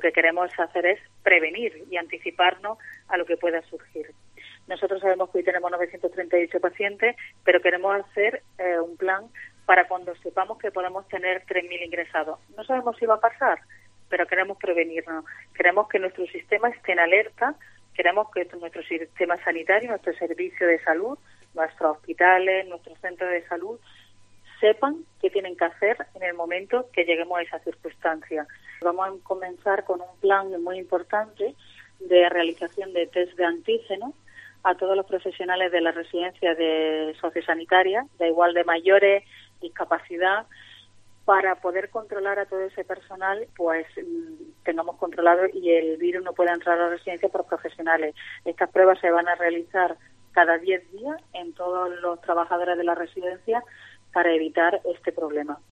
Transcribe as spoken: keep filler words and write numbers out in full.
que queremos hacer es prevenir y anticiparnos a lo que pueda surgir. Nosotros sabemos que hoy tenemos novecientos treinta y ocho pacientes, pero queremos hacer eh, un plan para cuando sepamos que podemos tener tres mil ingresados. No sabemos si va a pasar, pero queremos prevenirnos. Queremos que nuestro sistema esté en alerta, queremos que nuestro sistema sanitario, nuestro servicio de salud, nuestros hospitales, nuestros centros de salud, sepan qué tienen que hacer en el momento que lleguemos a esa circunstancia. Vamos a comenzar con un plan muy importante de realización de test de antígenos a todos los profesionales de la residencia de sociosanitaria, da igual de mayores, discapacidad, para poder controlar a todo ese personal, pues tengamos controlado y el virus no pueda entrar a la residencia por profesionales. Estas pruebas se van a realizar cada diez días en todos los trabajadores de la residencia para evitar este problema.